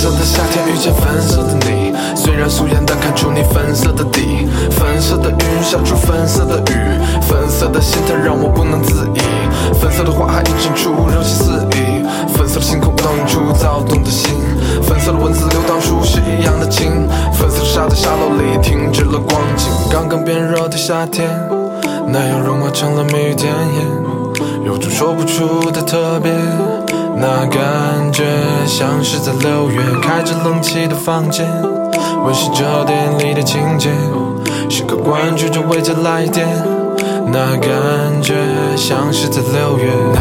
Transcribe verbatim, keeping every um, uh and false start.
色的夏天遇见粉色的你，虽然素颜但看出你粉色的底，粉色的云下出粉色的雨，粉色的心态让我不能自已，粉色的花海映衬出柔情四溢，粉色的星空倒映出躁动的心，粉色的文字流淌出诗一样的情，粉色的沙在沙漏里停止了光景，刚刚变热的夏天那样融化成了蜜语甜言，有种说不出的特别，那感觉像是在六月开着冷气的房间，温习着电影里的情节，时刻关注着未接来电，那感觉像是在六月。